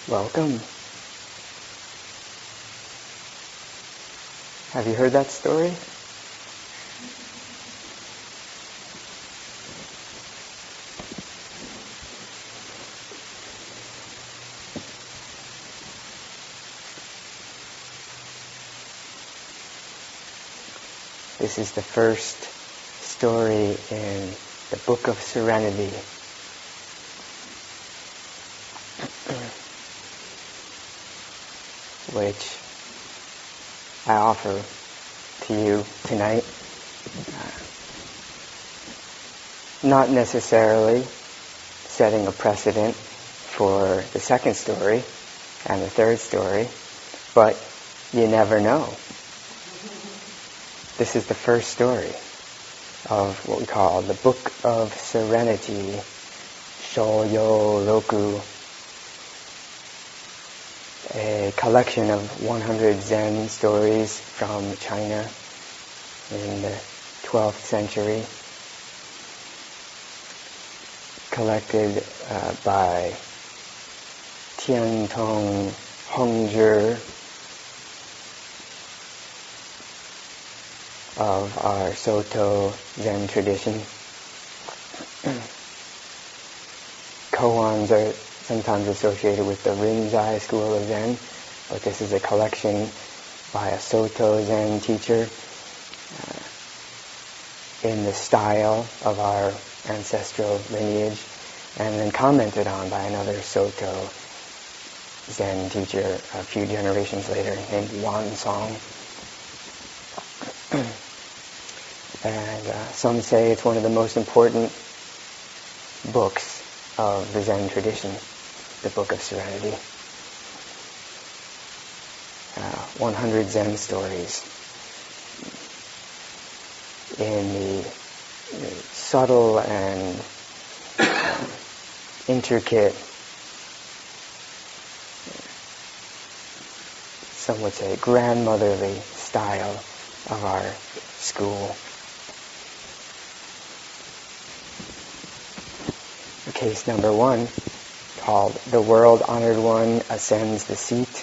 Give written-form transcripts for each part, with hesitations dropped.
Welcome. Have you heard that story? This is the first story in the Book of Serenity. Which I offer to you tonight. Not necessarily setting a precedent for the second story and the third story, but you never know. This is the first story of what we call the Book of Serenity, Shoyo Roku, a collection of 100 Zen stories from China in the 12th century, collected by Tiantong Hongzhi of our Soto Zen tradition. Koans are sometimes associated with the Rinzai school of Zen, but this is a collection by a Soto Zen teacher in the style of our ancestral lineage, and then commented on by another Soto Zen teacher a few generations later named Wan Song. And some say it's one of the most important books of the Zen tradition, the Book of Serenity. 100 Zen stories in the subtle and intricate, some would say grandmotherly style of our school. Case number 1, called The World Honored One Ascends the Seat.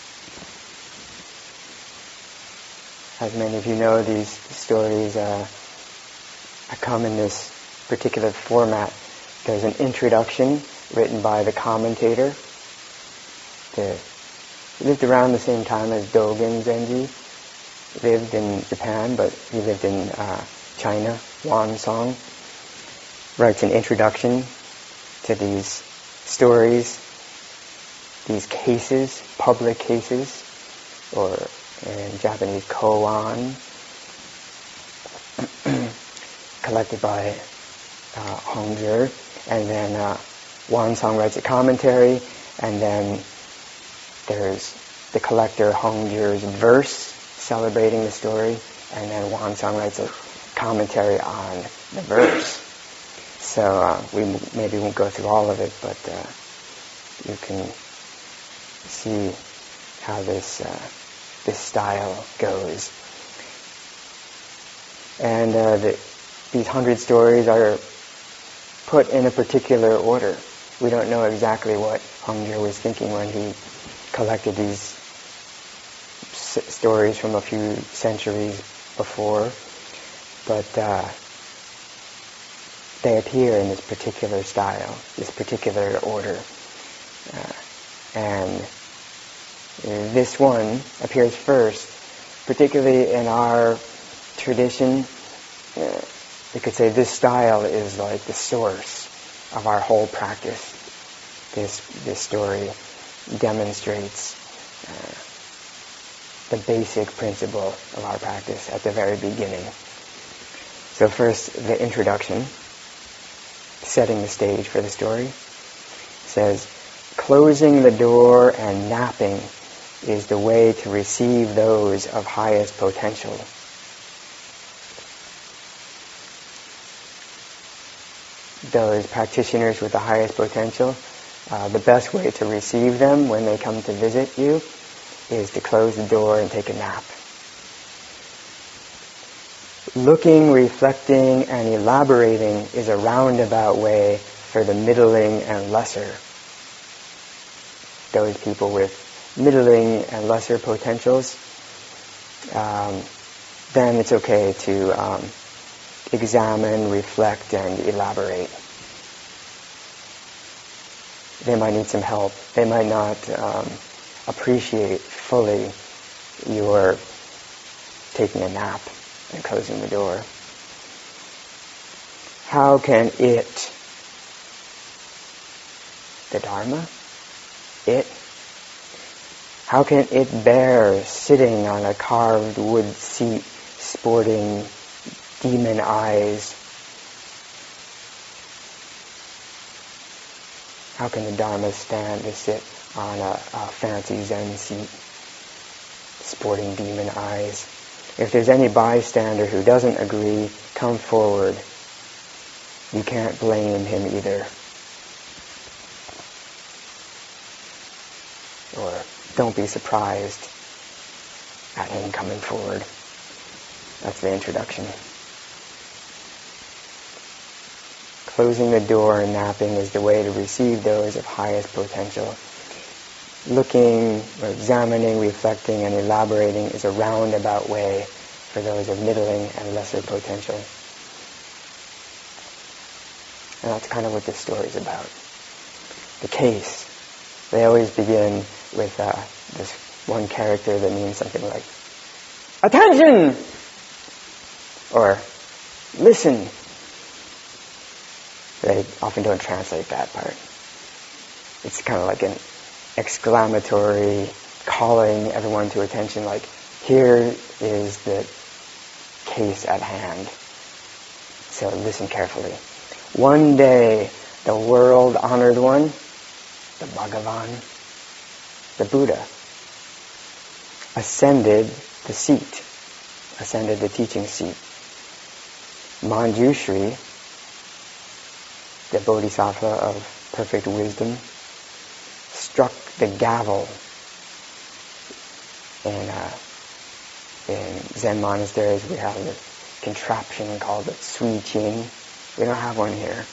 As many of you know, these stories come in this particular format. There's an introduction written by the commentator. He lived around the same time as Dogen Zenji. Lived in Japan, but he lived in China. Wan Song writes an introduction to these stories, these cases, public cases, or in Japanese, koan, collected by Hongzhi, and then Wan Song writes a commentary, and then there's the collector Hongzhi's verse celebrating the story, and then Wan Song writes a commentary on the verse. So we maybe won't go through all of it, but you can see how this style goes. And these 100 stories are put in a particular order. We don't know exactly what Hongzhi was thinking when he collected these stories from a few centuries before, but they appear in this particular style, this particular order. And this one appears first, particularly in our tradition. We could say this style is like the source of our whole practice. This story demonstrates the basic principle of our practice at the very beginning. So first, the introduction, setting the stage for the story, says, "Closing the door and napping is the way to receive those of highest potential." Those practitioners with the highest potential, the best way to receive them when they come to visit you is to close the door and take a nap. Looking, reflecting, and elaborating is a roundabout way for the middling and lesser. those people with middling and lesser potentials, then it's okay to examine, reflect, and elaborate. They might need some help. They might not appreciate fully your taking a nap and closing the door. How can it, the Dharma, how can it bear sitting on a carved wood seat sporting demon eyes? How can the Dharma stand to sit on a fancy Zen seat sporting demon eyes? If there's any bystander who doesn't agree, come forward. You can't blame him either. Or don't be surprised at him coming forward. That's the introduction. Closing the door and napping is the way to receive those of highest potential. Looking or examining, reflecting, and elaborating is a roundabout way for those of middling and lesser potential. And that's kind of what this story is about. The case. They always begin with this one character that means something like, attention! Or, listen. They often don't translate that part. It's kind of like an exclamatory calling everyone to attention, like, here is the case at hand. So listen carefully. One day, the world-honored one, the Bhagavan, the Buddha, ascended the teaching seat. Manjushri, the Bodhisattva of perfect wisdom, struck the gavel in Zen monasteries. We have a contraption called the Sui Qing. We don't have one here.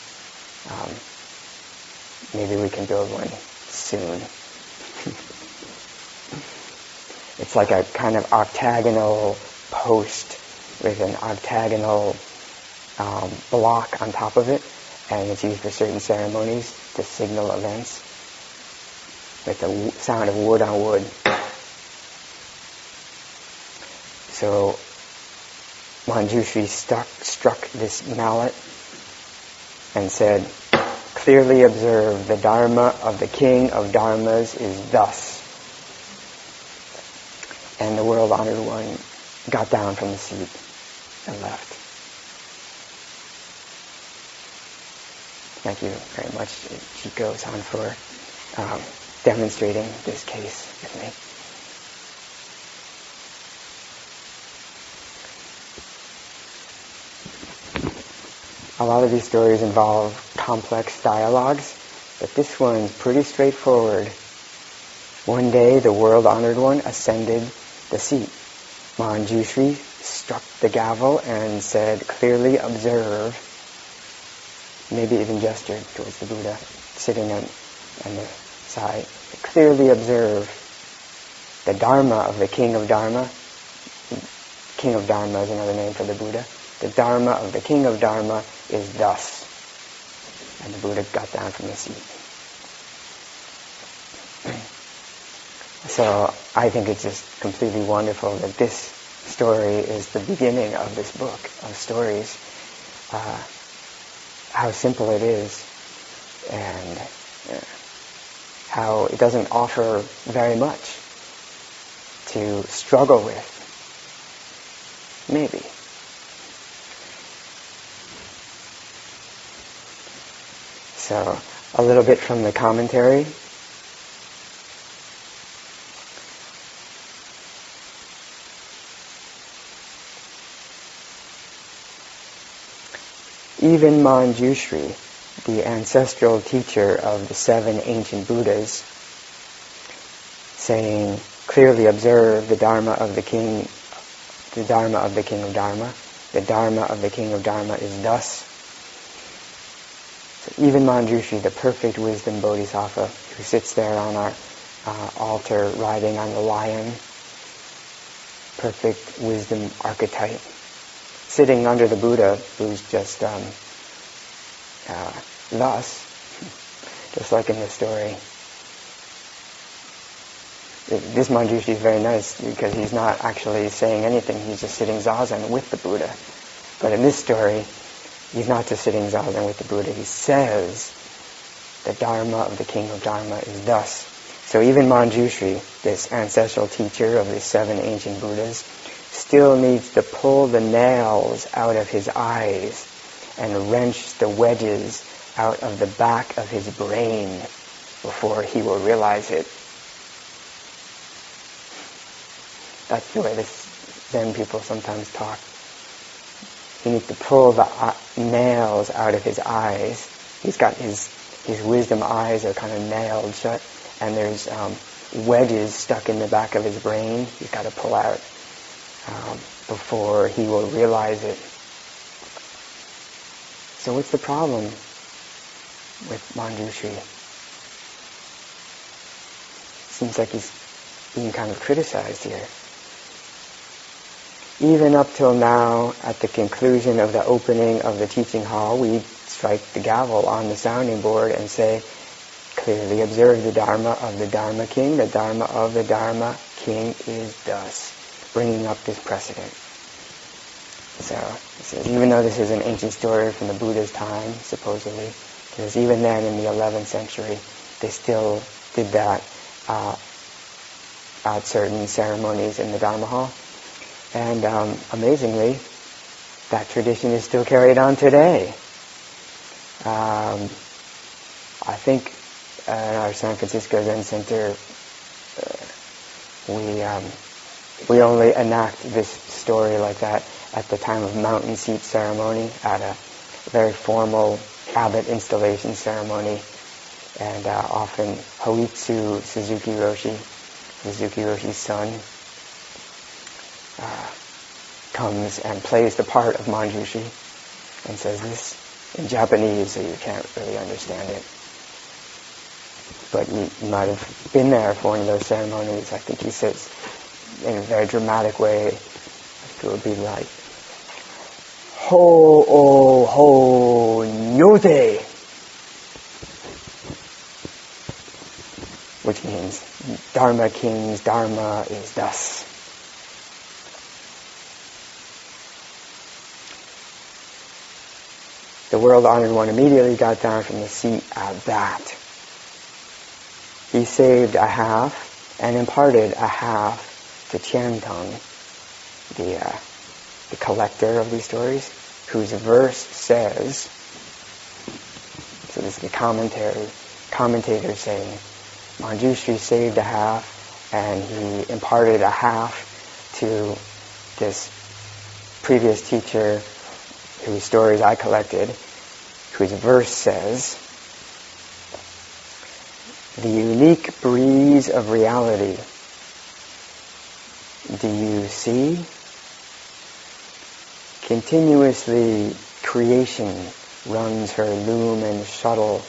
Maybe we can build one soon. It's like a kind of octagonal post with an octagonal block on top of it, and it's used for certain ceremonies to signal events with the sound of wood on wood. So Manjushri struck this mallet and said, clearly observe, the Dharma of the King of Dharmas is thus. And the world-honored one got down from the seat and left. Thank you very much, Chico-san, for demonstrating this case with me. A lot of these stories involve complex dialogues, but this one's pretty straightforward. One day, the world-honored one ascended the seat. Manjushri struck the gavel and said, clearly observe, maybe even gestured towards the Buddha sitting on the side. Clearly observe the Dharma of the King of Dharma. King of Dharma is another name for the Buddha. The Dharma of the King of Dharma is thus. And the Buddha got down from the seat. So I think it's just completely wonderful that this story is the beginning of this book of stories. How simple it is, and how it doesn't offer very much to struggle with. Maybe. So, a little bit from the commentary. Even Manjushri, the ancestral teacher of the 7 ancient Buddhas, saying, clearly observe the Dharma of the King of Dharma. The Dharma of the King of Dharma is thus. So even Manjushri, the perfect wisdom bodhisattva, who sits there on our altar riding on the lion, perfect wisdom archetype, sitting under the Buddha, who's just thus, just like in the story. This Manjushri is very nice because he's not actually saying anything, he's just sitting zazen with the Buddha. But in this story, he's not just sitting zazen with the Buddha, he says the Dharma of the King of Dharma is thus. So even Manjushri, this ancestral teacher of the 7 ancient Buddhas, still needs to pull the nails out of his eyes and wrench the wedges out of the back of his brain before he will realize it. That's the way the Zen people sometimes talk. You need to pull the nails out of his eyes. He's got his wisdom eyes are kind of nailed shut, and there's wedges stuck in the back of his brain he's got to pull out before he will realize it. So what's the problem with Manjushri? Seems like he's being kind of criticized here. Even up till now, at the conclusion of the opening of the teaching hall, we strike the gavel on the sounding board and say, clearly observe the Dharma of the Dharma King. The Dharma of the Dharma King is thus, bringing up this precedent. So, even though this is an ancient story from the Buddha's time, supposedly, because even then in the 11th century, they still did that at certain ceremonies in the Dharma hall. And amazingly, that tradition is still carried on today. I think at our San Francisco Zen Center, we only enact this story like that at the time of mountain seat ceremony, at a very formal abbot installation ceremony, and often Hoitsu Suzuki Roshi's son, comes and plays the part of Manjushri and says this in Japanese, so you can't really understand it. But you might have been there for one of those ceremonies. I think he says in a very dramatic way, it would be like, Ho o ho nyote, which means Dharma King's Dharma is thus. The World Honored One immediately got down from the seat at that. He saved a half and imparted a half to Qiantong, the collector of these stories, whose verse says, so this is the commentator saying, Manjushri saved a half and he imparted a half to this previous teacher whose stories I collected, whose verse says, the unique breeze of reality, do you see? Continuously creation runs her loom and shuttle,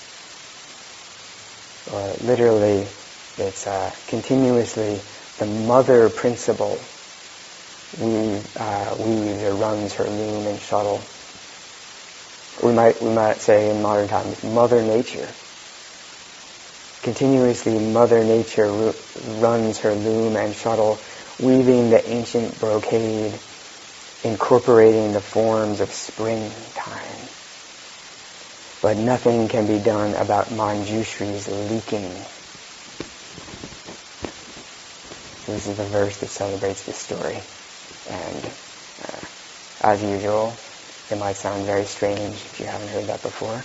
or literally it's continuously the mother principle weaves or runs her loom and shuttle. We might say in modern times, Mother Nature. Continuously Mother Nature runs her loom and shuttle, weaving the ancient brocade, incorporating the forms of springtime. But nothing can be done about Manjushri's leaking. So this is the verse that celebrates this story. And as usual, it might sound very strange if you haven't heard that before.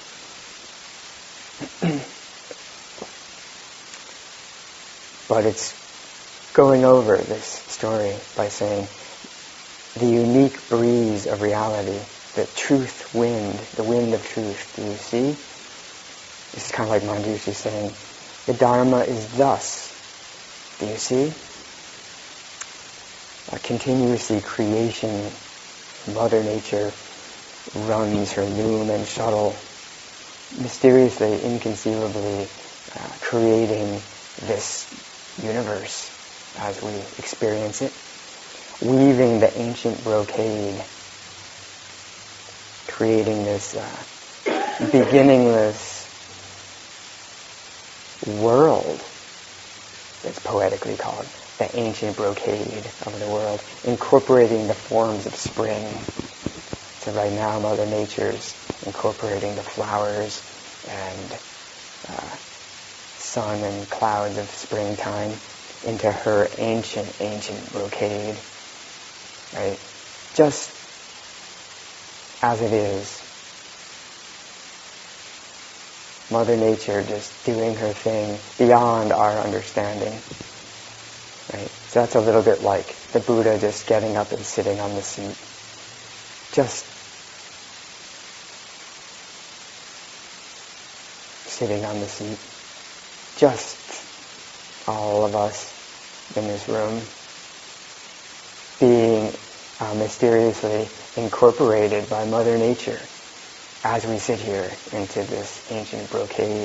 But it's going over this story by saying the unique breeze of reality, the truth wind, the wind of truth. Do you see? This is kind of like Manjushri saying, the Dharma is thus. Do you see? Continuously creation, Mother Nature runs her loom and shuttle, mysteriously, inconceivably creating this universe as we experience it, weaving the ancient brocade, creating this beginningless world that's poetically called the ancient brocade of the world, incorporating the forms of spring. So right now Mother Nature's incorporating the flowers and sun and clouds of springtime into her ancient brocade, right? Just as it is. Mother Nature just doing her thing beyond our understanding, right? So that's a little bit like the Buddha just getting up and sitting on the seat. Just sitting on the seat. Just all of us in this room being mysteriously incorporated by Mother Nature as we sit here into this ancient brocade.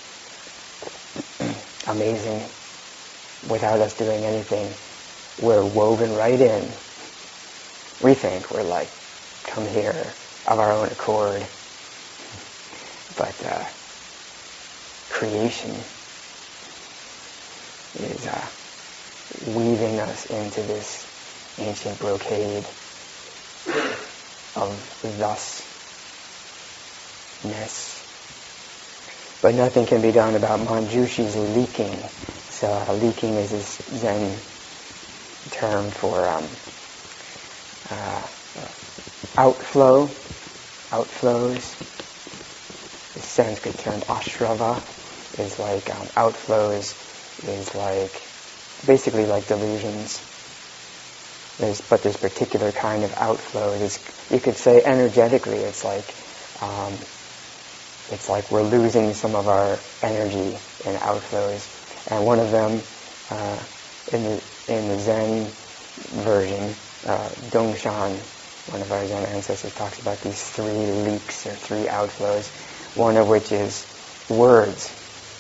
Amazing. Without us doing anything, we're woven right in. We think we're like, come here of our own accord. But creation is weaving us into this ancient brocade of thusness. But nothing can be done about Manjushi's leaking. So leaking is this Zen term for outflows. The Sanskrit term ashrava is like outflows is like basically like delusions. There's particular kind of outflow. You could say energetically, it's like we're losing some of our energy in outflows. And one of them in the Zen version, Dongshan, one of our Zen ancestors, talks about these 3 leaks or 3 outflows. One of which is words.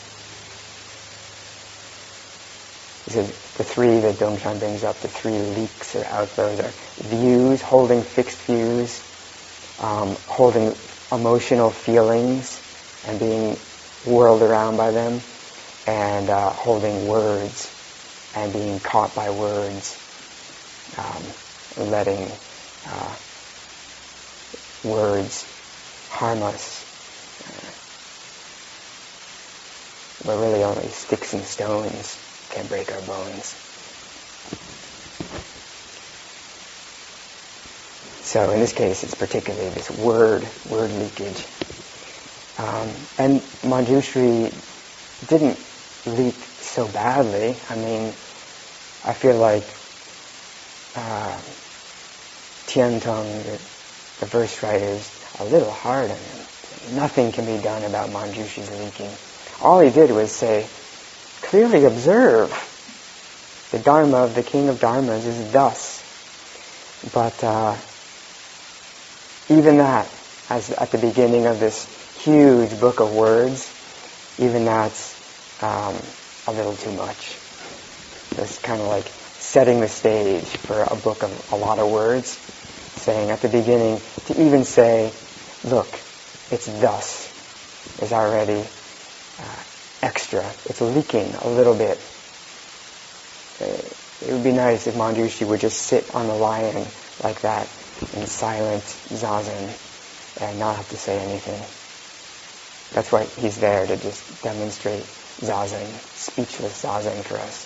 He says the 3 that Dongshan brings up, the 3 leaks or outflows are views, holding fixed views, holding emotional feelings and being whirled around by them, and holding words and being caught by words, letting words harm us. But really only sticks and stones can break our bones. So in this case, it's particularly this word leakage. And Manjushri didn't leak so badly. I mean, I feel like Tiantong, the verse writer, is a little hard on him. Nothing can be done about Manjushi's leaking. All he did was say, clearly observe the Dharma of the King of Dharmas is thus. But even that, as at the beginning of this huge book of words, even that's a little too much. It's kind of like setting the stage for a book of a lot of words, saying at the beginning, to even say, look, it's thus, is already extra. It's leaking a little bit. It would be nice if Manjushri would just sit on the lion like that in silent zazen and not have to say anything. That's why he's there, to just demonstrate zazen, speechless zazen for us.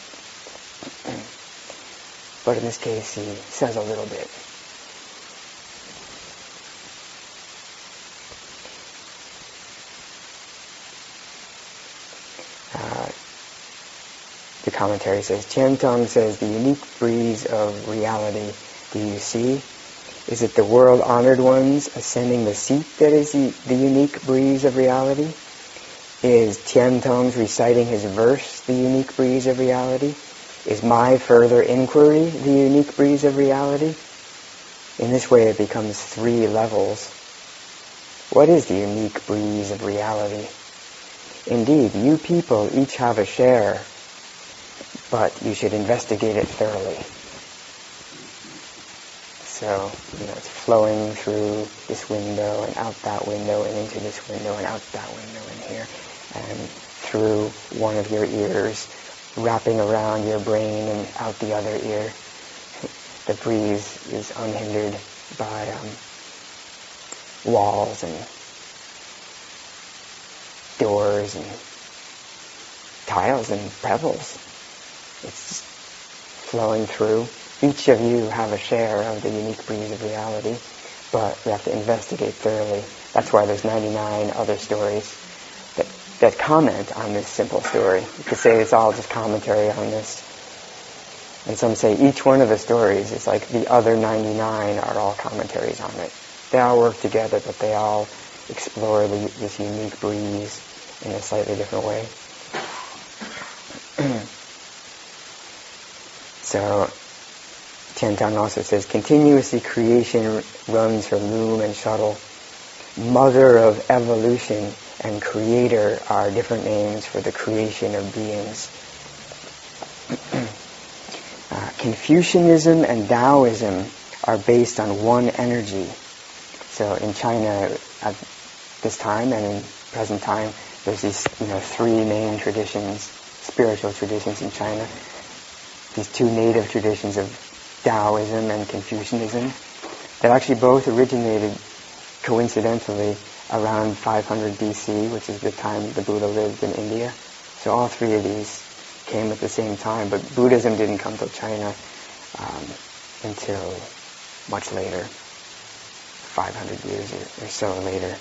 But in this case, he says a little bit. The commentary says, Tiantong says, the unique breeze of reality, do you see? Is it the world-honored ones ascending the seat that is the unique breeze of reality? Is Tiantong's reciting his verse the unique breeze of reality? Is my further inquiry the unique breeze of reality? In this way it becomes 3 levels. What is the unique breeze of reality? Indeed, you people each have a share, but you should investigate it thoroughly. So, it's flowing through this window and out that window and into this window and out that window and here and through one of your ears, wrapping around your brain and out the other ear. The breeze is unhindered by walls and doors and tiles and pebbles. It's just flowing through. Each of you have a share of the unique breeze of reality, but we have to investigate thoroughly. That's why there's 99 other stories that comment on this simple story. You could say it's all just commentary on this. And some say each one of the stories is like the other 99 are all commentaries on it. They all work together, but they all explore this unique breeze in a slightly different way. So, Tiantang also says, continuously creation runs from loom and shuttle. Mother of evolution and creator are different names for the creation of beings. Confucianism and Taoism are based on one energy. So in China at this time and in present time, there's these three main traditions, spiritual traditions in China. These two native traditions of Taoism and Confucianism that actually both originated coincidentally around 500 BC, which is the time the Buddha lived in India. So all three of these came at the same time, but Buddhism didn't come to China until much later, 500 years or so later.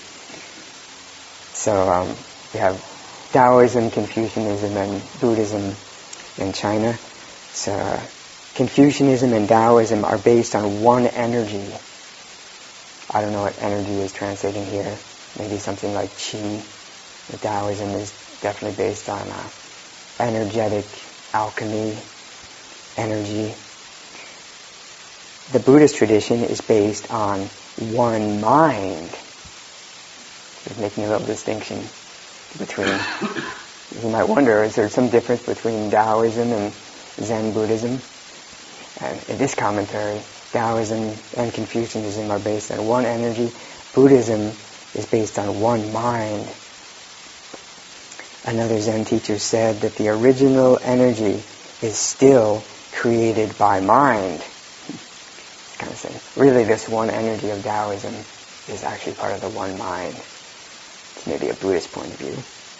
So we have Taoism, Confucianism, and Buddhism in China. So Confucianism and Taoism are based on one energy. I don't know what energy is translating here. Maybe something like Qi. The Taoism is definitely based on energetic alchemy, energy. The Buddhist tradition is based on one mind. Just making a little distinction between, you might wonder, is there some difference between Taoism and Zen Buddhism? And in this commentary, Taoism and Confucianism are based on one energy. Buddhism is based on one mind. Another Zen teacher said that the original energy is still created by mind. It's kind of saying, really this one energy of Taoism is actually part of the one mind. It's maybe a Buddhist point of view.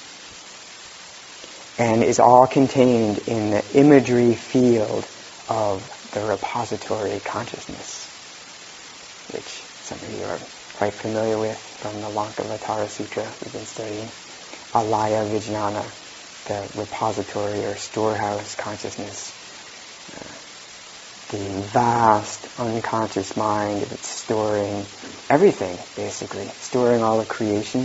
And is all contained in the imagery field of the repository consciousness, which some of you are quite familiar with from the Lankavatara Sutra we've been studying. Alaya Vijnana, the repository or storehouse consciousness. The vast unconscious mind that's storing everything, basically, storing all of creation.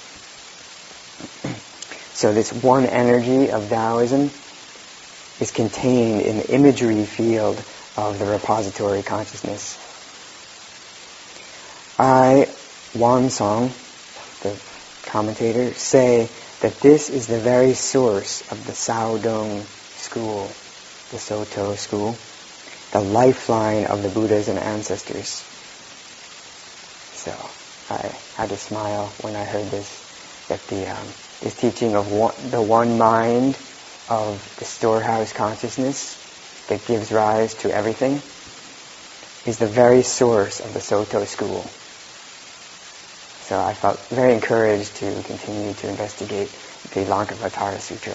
So this one energy of Taoism is contained in the imagery field of the repository consciousness. Wan Song, the commentator, say that this is the very source of the Saodong school, the Soto school, the lifeline of the Buddhas and ancestors. So I had to smile when I heard this, that this teaching of the one mind of the storehouse consciousness that gives rise to everything is the very source of the Soto school. So I felt very encouraged to continue to investigate the Lankavatara Sutra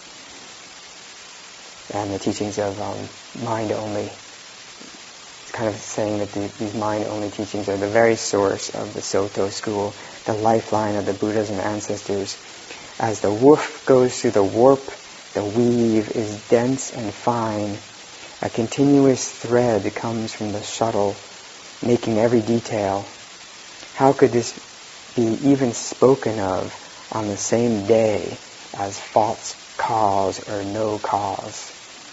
and the teachings of mind only. It's kind of saying that these mind only teachings are the very source of the Soto school, the lifeline of the Buddhas and ancestors. As the woof goes through the warp, the weave is dense and fine. A continuous thread comes from the shuttle, making every detail. How could this be even spoken of on the same day as false cause or no cause?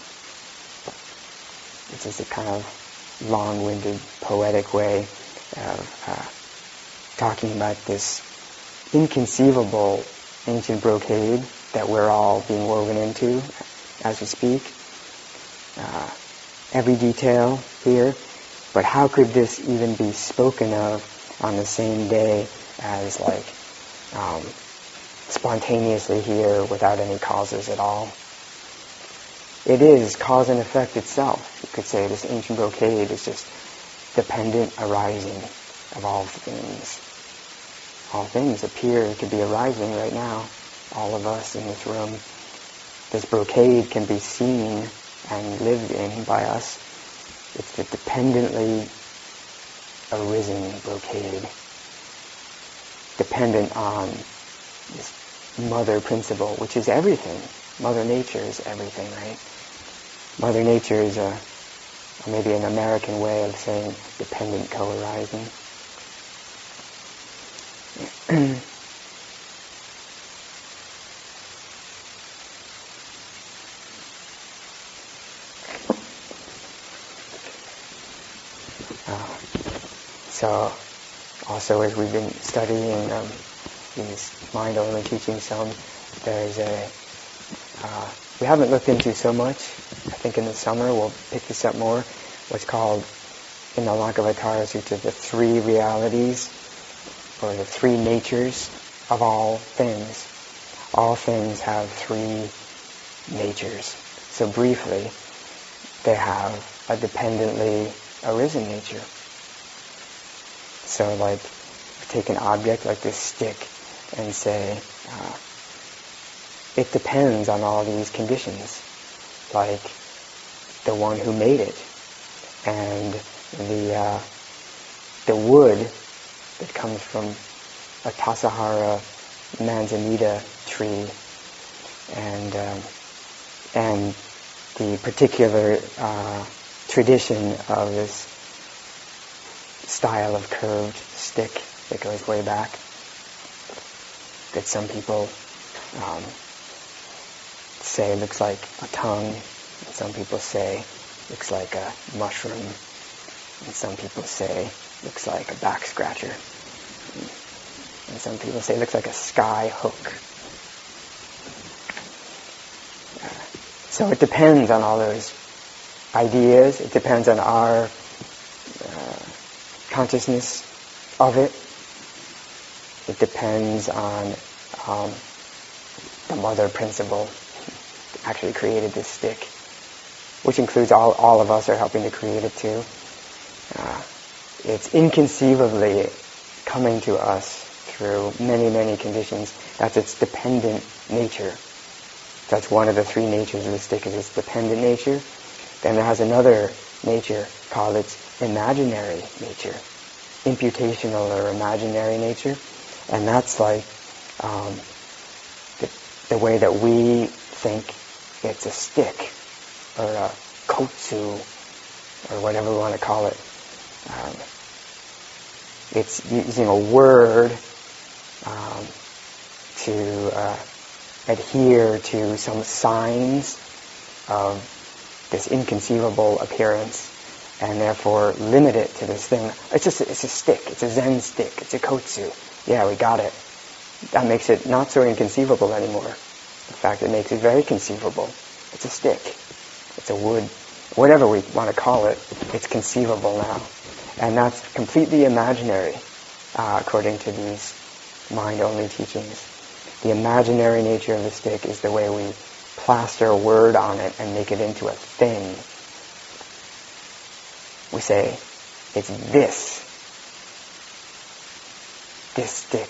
It's just a kind of long-winded, poetic way of talking about this inconceivable ancient brocade that we're all being woven into as we speak. Every detail here. But how could this even be spoken of on the same day as spontaneously here without any causes at all? It is cause and effect itself. You could say this ancient brocade is just dependent arising of all things. All things appear to be arising right now. All of us in this room. This brocade can be seen and lived in by us. It's the dependently arisen brocade. Dependent on this mother principle, which is everything. Mother Nature is everything, right? Mother Nature is maybe an American way of saying dependent co-arising. So, also as we've been studying these mind-only teachings, there's we haven't looked into so much. I think in the summer we'll pick this up more. What's called in the Lankavatara Sutta the three realities, or the three natures of all things. All things have three natures. So briefly, they have a dependently arisen nature. So take an object like this stick and say, it depends on all these conditions, like the one who made it, and the wood that comes from a Tassajara manzanita tree, and the particular tradition of this style of curved stick that goes way back, that some people say looks like a tongue, and some people say looks like a mushroom, and some people say looks like a back scratcher, and some people say looks like a sky hook. So it depends on all those ideas. It depends on our consciousness of it. It depends on the mother principle that actually created this stick, which includes all of us are helping to create it too. It's inconceivably coming to us through many, many conditions. That's its dependent nature. That's one of the three natures of the stick, is its dependent nature. Then it has another nature called its imaginary nature, imputational or imaginary nature, and that's like the way that we think it's a stick or a kotsu or whatever we want to call it. It's using a word to adhere to some signs of this inconceivable appearance, and therefore limit it to this thing. It's a stick. It's a Zen stick. It's a kotsu. Yeah, we got it. That makes it not so inconceivable anymore. In fact, it makes it very conceivable. It's a stick. It's a wood. Whatever we want to call it, it's conceivable now. And that's completely imaginary, according to these mind-only teachings. The imaginary nature of the stick is the way we plaster a word on it and make it into a thing. We say, it's this stick.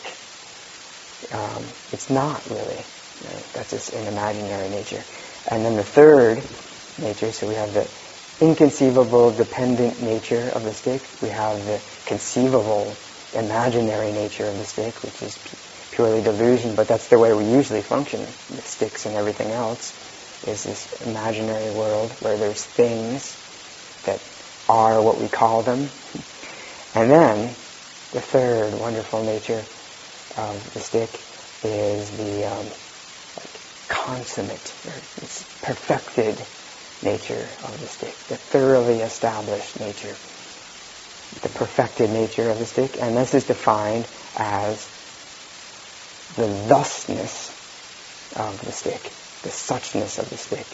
It's not really. Right? That's just an imaginary nature. And then the third nature, so we have the inconceivable dependent nature of the stick. We have the conceivable imaginary nature of the stick, which is purely delusion, but that's the way we usually function with sticks and everything else, is this imaginary world where there's things that are what we call them. And then the third wonderful nature of the stick is the consummate, or this perfected nature of the stick, the thoroughly established nature, the perfected nature of the stick. And this is defined as the thusness of the stick, the suchness of the stick.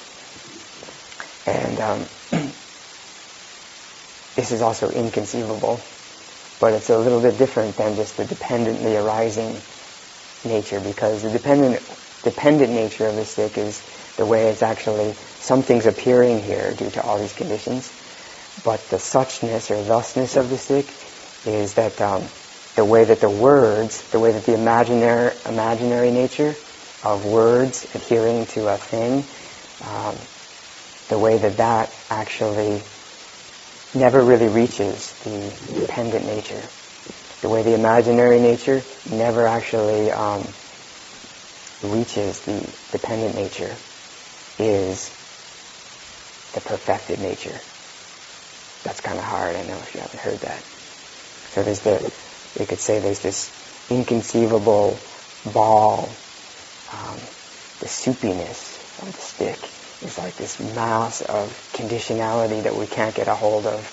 And this is also inconceivable, but it's a little bit different than just the dependently arising nature, because the dependent nature of the stick is the way it's actually, something's appearing here due to all these conditions. But the suchness or thusness of the stick is that the way that the words, the way that the imaginary nature of words adhering to a thing, the way that that actually never really reaches the dependent nature. The way the imaginary nature never actually reaches the dependent nature is the perfected nature. That's kind of hard, I know, if you haven't heard that. So we could say there's this inconceivable ball, the soupiness of the stick is like this mass of conditionality that we can't get a hold of.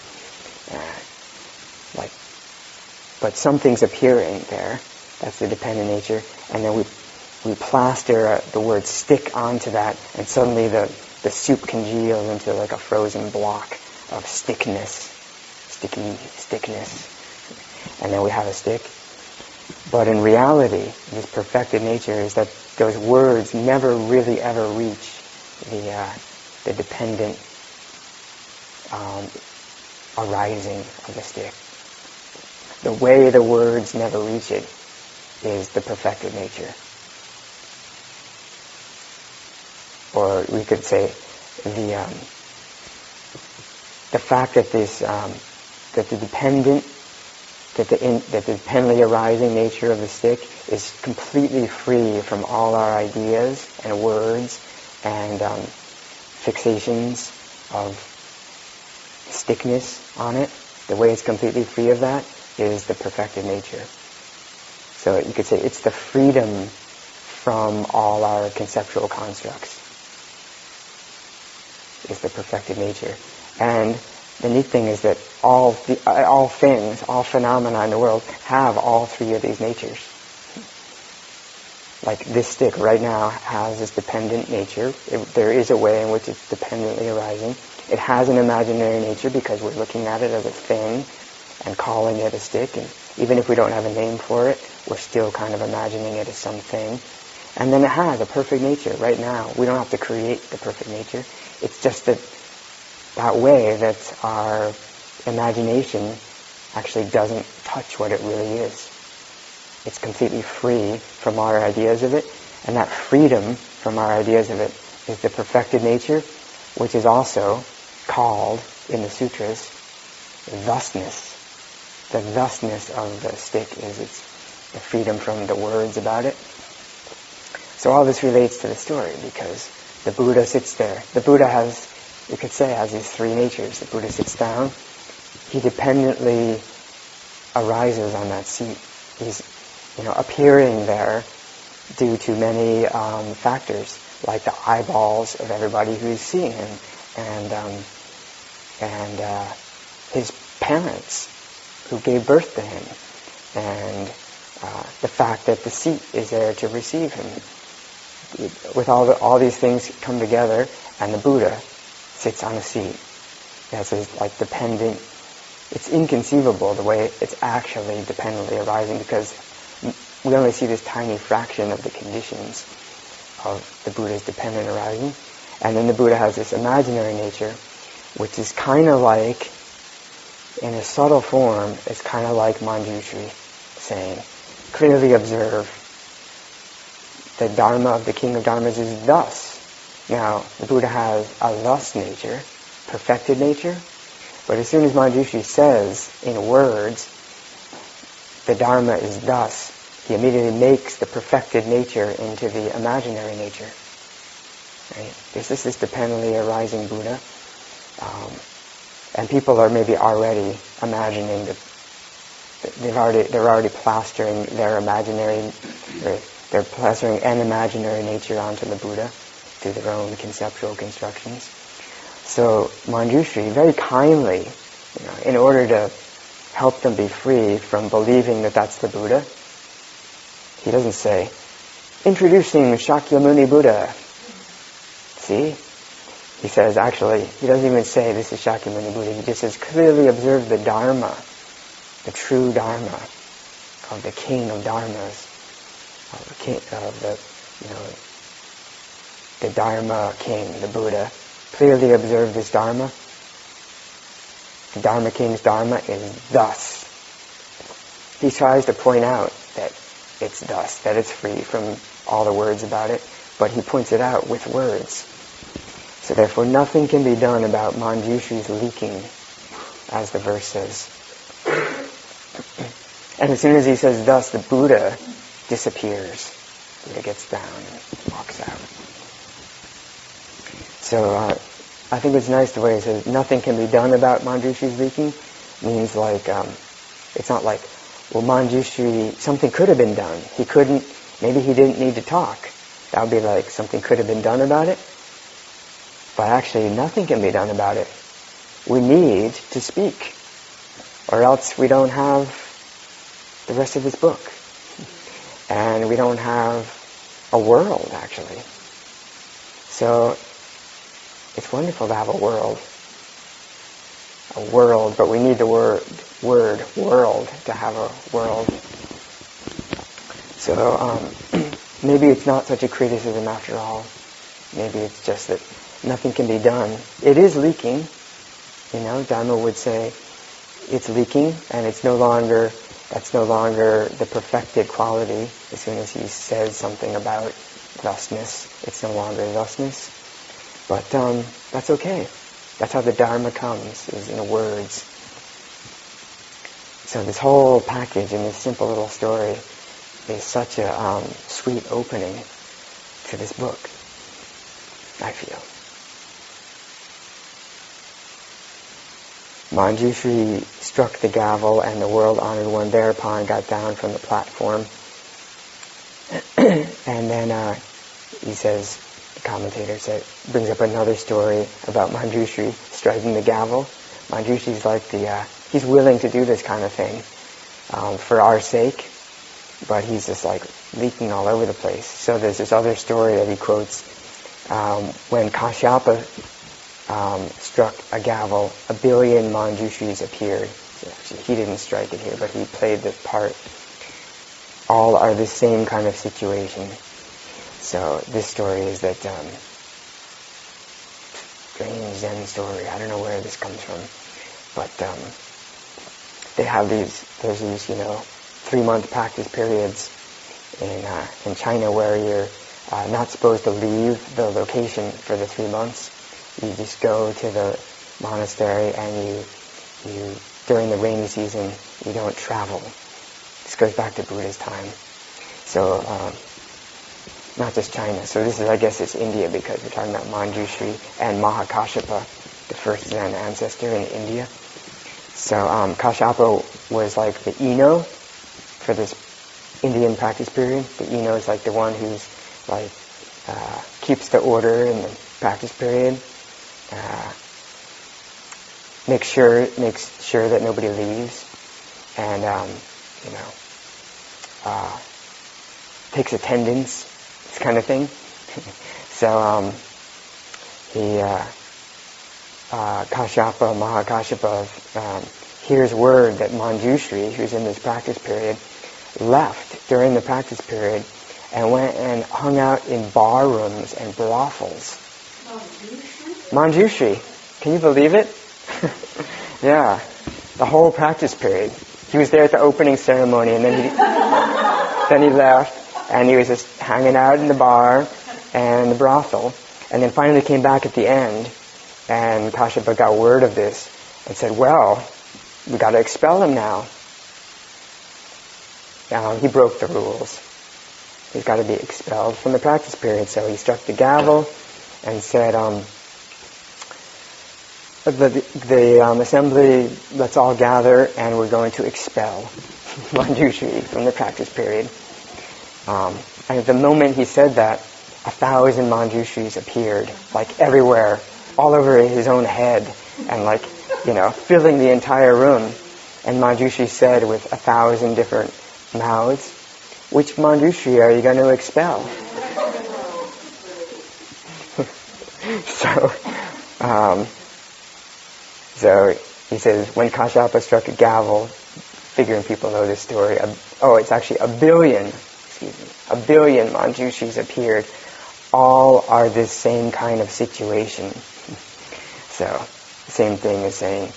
But something's appearing there. That's the dependent nature. And then we plaster the word stick onto that, and suddenly the soup congeals into like a frozen block of stickness. And then we have a stick. But in reality, this perfected nature is that those words never really ever reach the dependent arising of the stick. The way the words never reach it is the perfected nature. Or we could say the fact that the dependently arising nature of the stick is completely free from all our ideas and words and fixations of stickness on it. The way it's completely free of that is the perfected nature. So you could say it's the freedom from all our conceptual constructs is the perfected nature. And the neat thing is that all things, all phenomena in the world have all three of these natures. Like this stick right now has this dependent nature. There is a way in which it's dependently arising. It has an imaginary nature because we're looking at it as a thing and calling it a stick. And even if we don't have a name for it, we're still kind of imagining it as something. And then it has a perfect nature right now. We don't have to create the perfect nature. It's just that way that our imagination actually doesn't touch what it really is. It's completely free from our ideas of it, and that freedom from our ideas of it is the perfected nature, which is also called in the sutras thusness. The thusness of the stick is the freedom from the words about it. So all this relates to the story because the Buddha sits there. The Buddha has, you could say, has these three natures. The Buddha sits down. He dependently arises on that seat. He's, appearing there due to many factors, like the eyeballs of everybody who's seeing him, and his parents who gave birth to him, and the fact that the seat is there to receive him. With all these things come together, and the Buddha sits on a seat. That's like dependent. It's inconceivable the way it's actually dependently arising because we only see this tiny fraction of the conditions of the Buddha's dependent arising. And then the Buddha has this imaginary nature, which is kind of like, in a subtle form, it's kind of like Manjushri saying, clearly observe, the Dharma of the King of Dharmas is thus. Now, the Buddha has a thus nature, perfected nature, but as soon as Manjushri says in words, the Dharma is thus, he immediately makes the perfected nature into the imaginary nature. Right? This is this dependently arising Buddha. And people are maybe already imagining that they're already plastering their imaginary, they're plastering an imaginary nature onto the Buddha through their own conceptual constructions. So Manjushri very kindly, in order to help them be free from believing that that's the Buddha, He doesn't say, introducing Shakyamuni Buddha. See? He says, actually, he doesn't even say this is Shakyamuni Buddha. He just says, clearly observe the Dharma, the true Dharma, of the king of Dharmas, the Dharma king, the Buddha. Clearly observe this Dharma. The Dharma king's Dharma is thus. He tries to point out that it's thus, that it's free from all the words about it, but he points it out with words. So therefore nothing can be done about Manjushri's leaking, as the verse says. And as soon as he says thus, the Buddha disappears. Buddha gets down and walks out. So I think it's nice the way it says nothing can be done about Manjushri's leaking. Means like, it's not like, well, Manjushri, something could have been done. He couldn't, maybe he didn't need to talk. That would be like something could have been done about it. But actually nothing can be done about it. We need to speak, or else we don't have the rest of this book. And we don't have a world, actually. So it's wonderful to have a world, but we need the word world to have a world. So maybe it's not such a criticism after all. Maybe it's just that nothing can be done. It is leaking, Dharma would say it's leaking, and that's no longer the perfected quality. As soon as he says something about thusness, it's no longer thusness. But that's okay. That's how the Dharma comes, is in words. So this whole package in this simple little story is such a sweet opening to this book, I feel. Manjushri struck the gavel, and the world-honored one thereupon got down from the platform. And then he says, the commentator brings up another story about Manjushri striking the gavel. Manjushri's like he's willing to do this kind of thing for our sake, but he's just like leaking all over the place. So there's this other story that he quotes when Kashyapa struck a gavel, 1 billion Manjushris appeared. So actually, he didn't strike it here, but he played the part. All are the same kind of situation. So this story is that strange Zen story. I don't know where this comes from, but they have there's these 3-month practice periods in China where you're not supposed to leave the location for the 3 months. You just go to the monastery, and you during the rainy season you don't travel. This goes back to Buddha's time. So not just China. So this is, I guess, it's India, because we're talking about Manjushri and Mahakashyapa, the first Zen ancestor in India. So Kashyapa was like the Eno for this Indian practice period. The Eno is like the one who's like keeps the order in the practice period. Makes sure that nobody leaves, and takes attendance, this kind of thing. So Kashyapa, Mahakashyapa, hears word that Manjushri, who's in this practice period, left during the practice period and went and hung out in bar rooms and brothels. Manjushri, can you believe it? Yeah, the whole practice period. He was there at the opening ceremony, and then he left, and he was just hanging out in the bar and the brothel, and then finally came back at the end, and Kashyapa got word of this and said, well, we got to expel him now. Now, he broke the rules. He's got to be expelled from the practice period. So he struck the gavel and said, the assembly, let's all gather, and we're going to expel Manjushri from the practice period. And at the moment he said that, 1,000 Manjushris appeared, like everywhere, all over his own head, and filling the entire room. And Manjushri said with 1,000 different mouths, which Manjushri are you going to expel? So he says, when Kashyapa struck a gavel, figuring people know this story, it's actually a billion Manjushris appeared. All are this same kind of situation. So, same thing as saying,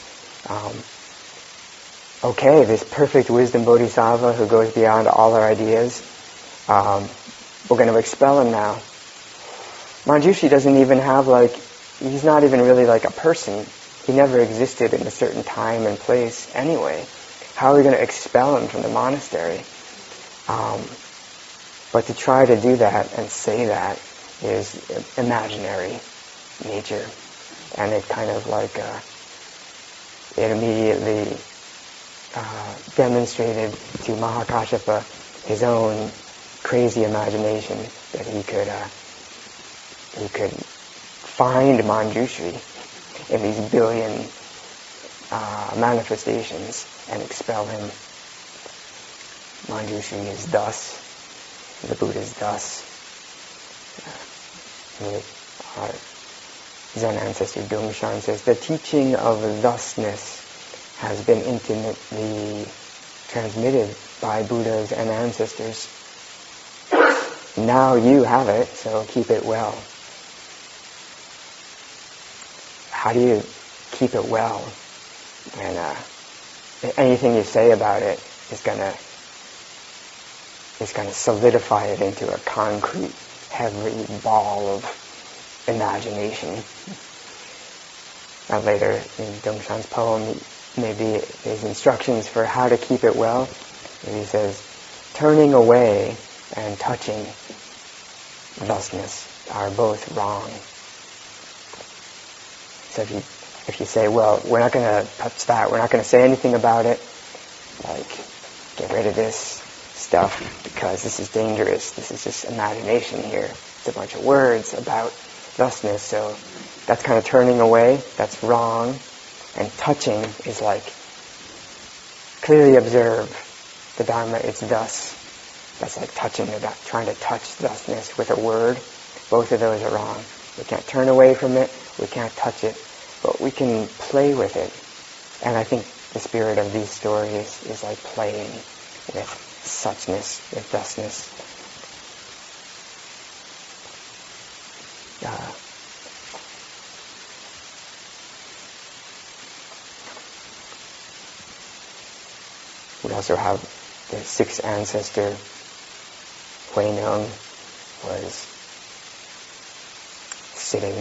this perfect wisdom bodhisattva who goes beyond all our ideas, we're going to expel him now. Manjushri doesn't even have he's not even really like a person. He never existed in a certain time and place anyway. How are we going to expel him from the monastery? But to try to do that and say that is imaginary nature. And it kind of it immediately demonstrated to Mahakashyapa his own crazy imagination that he could find Manjushri in these billion manifestations and expel him. Manjushri is thus, the Buddha is thus. Our Zen ancestor Dongshan says, the teaching of thusness has been intimately transmitted by Buddhas and ancestors. Now you have it, so keep it well. How do you keep it well? And anything you say about it is gonna solidify it into a concrete, heavy ball of imagination. And later in Dongshan's poem, maybe there's instructions for how to keep it well. And he says, turning away and touching thusness are both wrong. So if you say, well, we're not going to touch that, we're not going to say anything about it, get rid of this stuff because this is dangerous, this is just imagination here. It's a bunch of words about thusness, so that's kind of turning away, that's wrong. And touching is clearly observe the Dharma, it's thus. That's like touching, trying to touch thusness with a word. Both of those are wrong. We can't turn away from it, we can't touch it, but we can play with it. And I think the spirit of these stories is like playing with suchness, with thusness. We also have the sixth ancestor, Huineng, was sitting,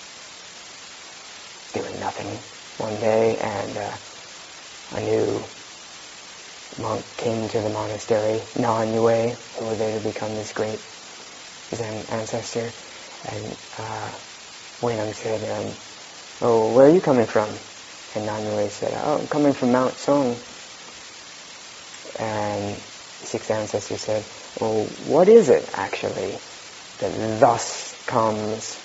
doing nothing one day, and a new monk came to the monastery, Nanyue, who would later become this great Zen ancestor, and Huineng said, where are you coming from? And Nanyue said, I'm coming from Mount Song. And the sixth ancestor said, well, what is it actually that thus comes?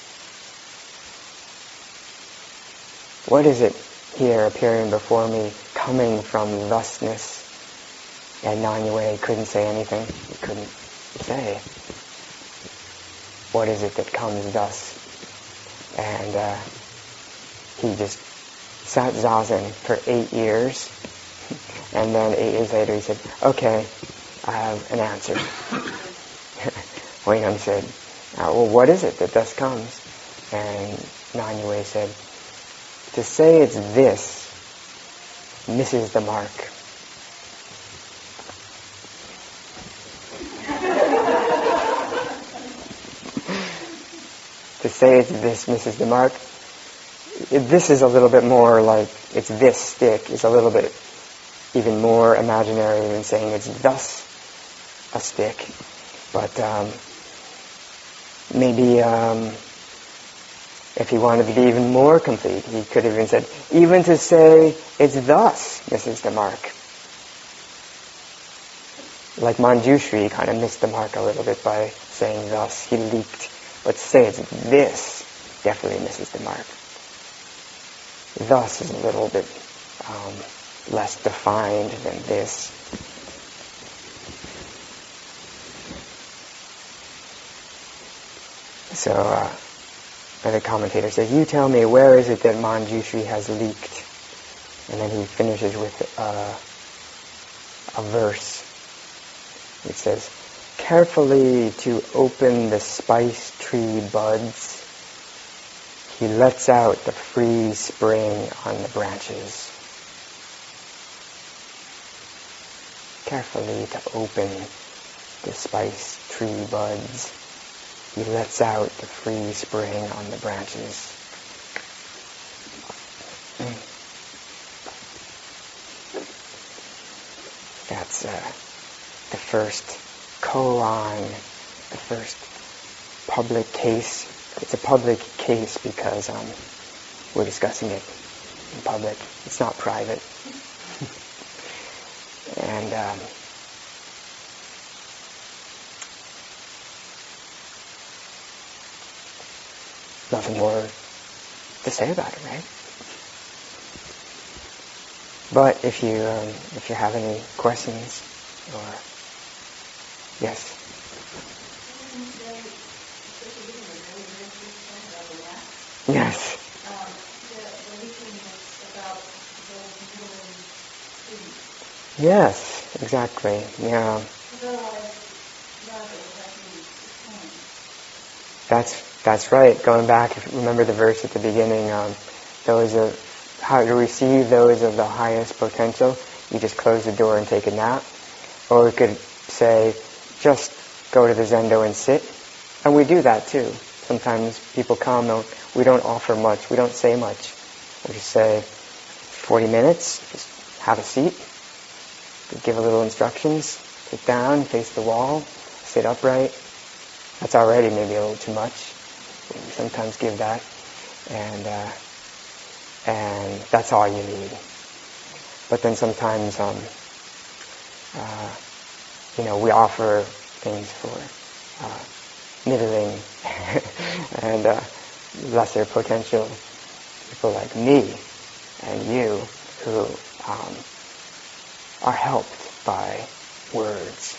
What is it here appearing before me, coming from thusness? And Nanyue couldn't say anything. He couldn't say. What is it that comes thus? And he just sat zazen for 8 years. And then 8 years later he said, okay, I have an answer. Huineng said, well, what is it that thus comes? And Nanyue said, to say it's this misses the mark. To say it's this misses the mark. This is a little bit more like it's this stick is a little bit even more imaginary than saying it's thus a stick. But maybe if he wanted to be even more complete, he could have even said, even to say it's thus misses the mark. Like Manjushri kind of missed the mark a little bit by saying thus. He leaked. But to say it's this definitely misses the mark. Thus is a little bit less defined than this. So the commentator says, "You tell me, where is it that Manjushri has leaked?" And then he finishes with a verse. It says, "Carefully to open the spice tree buds, he lets out the free spring on the branches." Carefully to open the spice tree buds, he lets out the free spring on the branches. That's the first koan, the first public case. It's a public case because we're discussing it in public. It's not private. And nothing more to say about it, right? But if you have any questions, or yes. Yes. Yes, exactly. Yeah. That's right. Going back, if you remember the verse at the beginning, those of how to receive those of the highest potential, you just close the door and take a nap. Or we could say, just go to the zendo and sit. And we do that too. Sometimes people come and we don't offer much. We don't say much. We just say 40 minutes, just have a seat, give a little instructions, sit down, face the wall, sit upright. That's already maybe a little too much. We sometimes give that. And that's all you need. But then sometimes, we offer things for middling and lesser potential people like me and you who are helped by words.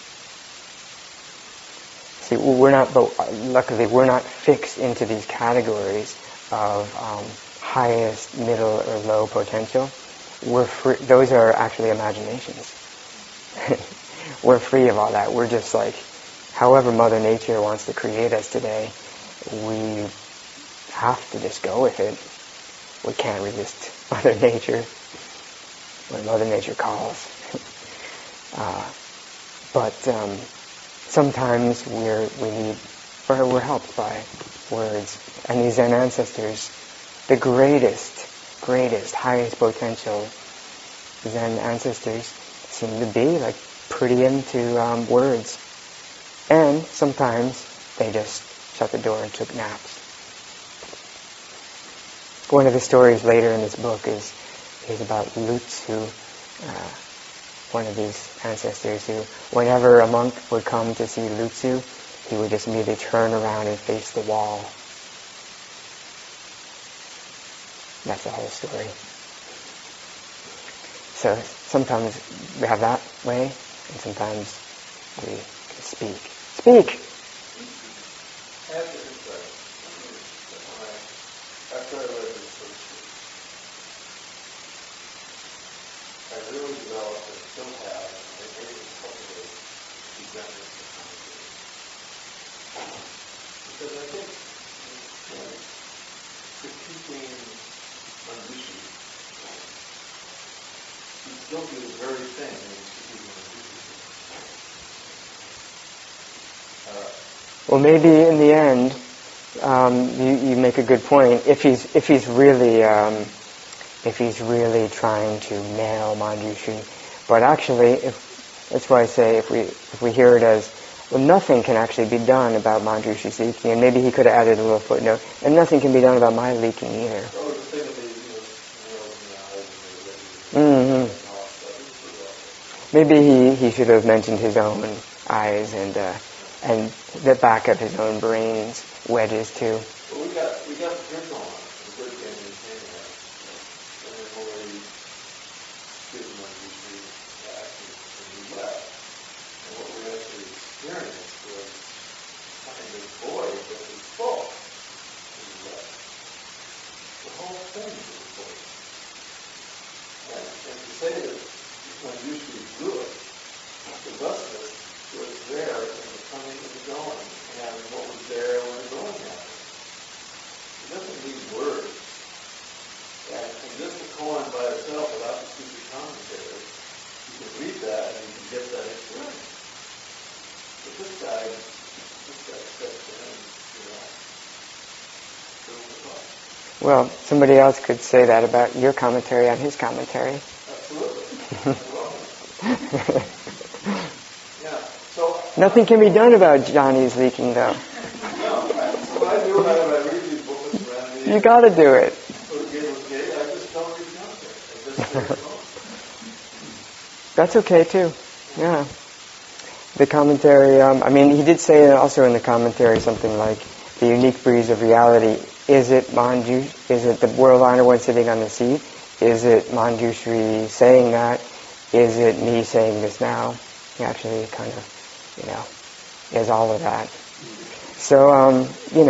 See, luckily we're not fixed into these categories of highest, middle, or low potential. We're free. Those are actually imaginations. We're free of all that. We're just like, however Mother Nature wants to create us today, we have to just go with it. We can't resist Mother Nature when Mother Nature calls. But sometimes we're helped by words. And these Zen ancestors, the greatest, highest potential Zen ancestors seem to be like pretty into words. And sometimes they just shut the door and took naps. One of the stories later in this book is about Lutsu, one of these ancestors who, whenever a monk would come to see Lutsu, he would just immediately turn around and face the wall. That's the whole story. So sometimes we have that way, and sometimes we can speak. Speak! After I read this first book, I really developed and still have, and I think it's cultivated, resentment for commentary. Because I think critiquing Manjushri, you still do the very thing that you're critiquing Manjushri. Well, maybe in the end, you make a good point. If he's really trying to nail Manjushri, but actually, that's why I say if we hear it as, well, nothing can actually be done about Manjushri's leaking, and maybe he could have added a little footnote, and nothing can be done about my leaking either. Mm-hmm. Maybe he should have mentioned his own eyes and the back of his own brain's wedges too. Well, we got the grip on the good thing in Canada, and then already given Manjushri back and he left. And what we actually experienced was kind of void that is full in the West. The whole thing is void. And to say that when usually blew it, the thusness was there in the coming and the going, and what was there when the going happened. It doesn't need words. And just the koan by itself, without the stupid commentary, you can read that and you can get that experience. But this guy steps in and, fills the thought. Well, somebody else could say that about your commentary on his commentary. Absolutely. Yeah. So nothing can be done about Johnny's leaking, though. No. So what I do when I read these booklets around me, You got to do it. I just don't read commentary. I just say it's wrong. That's okay too. Yeah. The commentary. He did say also in the commentary something like, "The unique breeze of reality. Is it Manjushri? Is it the world liner one sitting on the seat? Is it Manjushri saying that? Is it me saying this now?" He actually kind of, is all of that. So,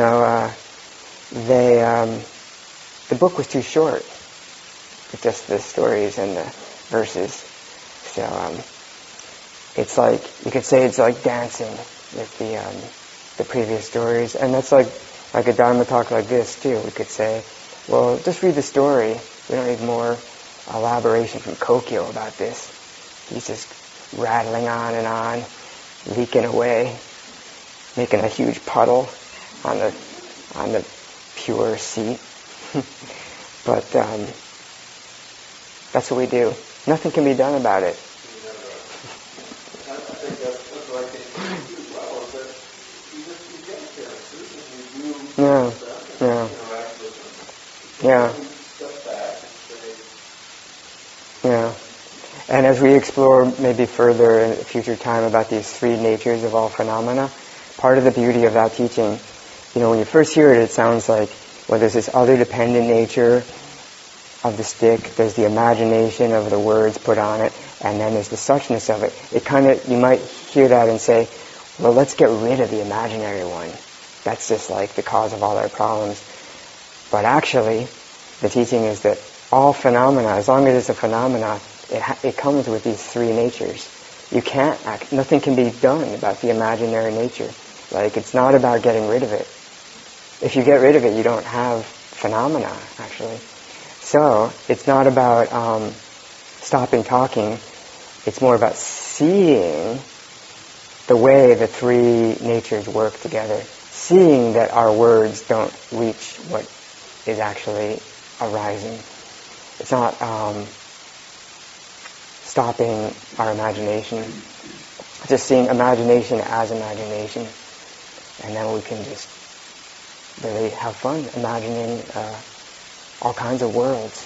the book was too short with just the stories and the verses. So, it's like, you could say it's like dancing with the previous stories. And that's like a Dharma talk like this too. We could say, well, just read the story. We don't need more elaboration from Kokyo about this. He's just rattling on, leaking away, making a huge puddle on the pure seat. But that's what we do. Nothing can be done about it. I think that's what I think as well, is that you get appearances and you do interact with them. Yeah. You step back and say, Yeah. And as we explore maybe further in a future time about these three natures of all phenomena, part of the beauty of that teaching, when you first hear it, it sounds like, well, there's this other dependent nature of the stick, there's the imagination of the words put on it, and then there's the suchness of it. It kind of, you might hear that and say, well, let's get rid of the imaginary one. That's just like the cause of all our problems. But actually, the teaching is that all phenomena, as long as it's a phenomena, it comes with these three natures. You can't nothing can be done about the imaginary nature. Like, it's not about getting rid of it. If you get rid of it, you don't have phenomena, actually. So, it's not about stopping talking. It's more about seeing the way the three natures work together. Seeing that our words don't reach what is actually arising. It's not stopping our imagination. Just seeing imagination as imagination. And then we can just really have fun imagining all kinds of worlds.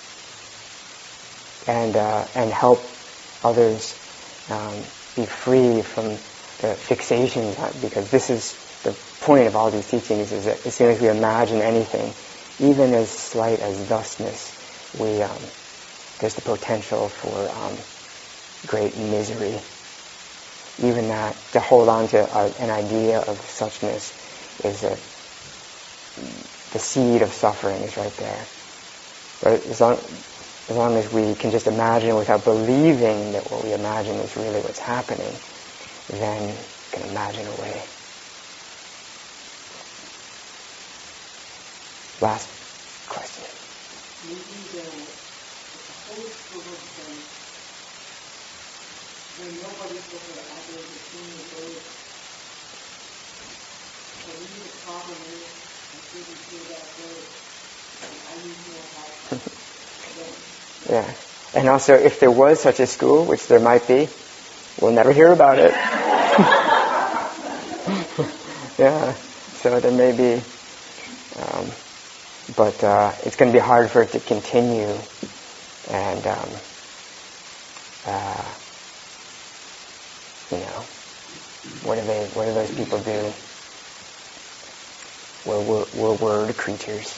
And help others be free from the fixations, because this is the point of all these teachings, is that as soon as we imagine anything, even as slight as thusness, there's the potential for great misery. Even that, to hold on to an idea of suchness is the seed of suffering is right there. But as long as we can just imagine without believing that what we imagine is really what's happening, then we can imagine away. Last question. Maybe the whole program thing, when nobody's looking at others, it's in the birds. So maybe the problem is, I shouldn't feel that bird, and I need more help. Yeah. And also, if there was such a school, which there might be, we'll never hear about it. Yeah. So there may be, but it's going to be hard for it to continue. And what do those people do? We're word creatures.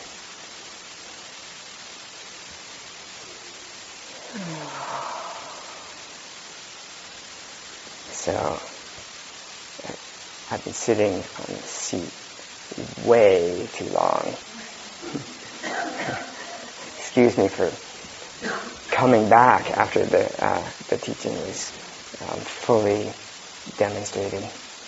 So I've been sitting on the seat way too long. Excuse me for coming back after the teaching was fully demonstrated.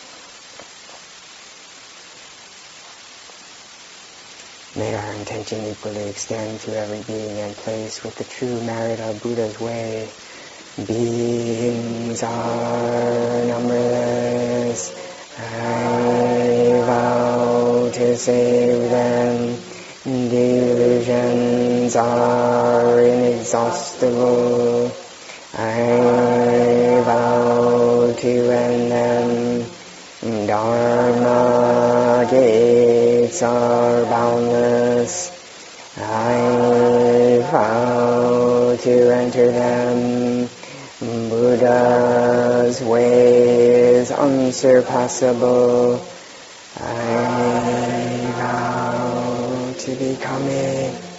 May our intention equally extend to every being and place with the true merit of Buddha's way. Beings are numberless. I vow to save them. Delusions are inexhaustible. I vow to end them. Dharma gates are boundless. I vow to enter them. Buddha's way is unsurpassable. I vow to become it.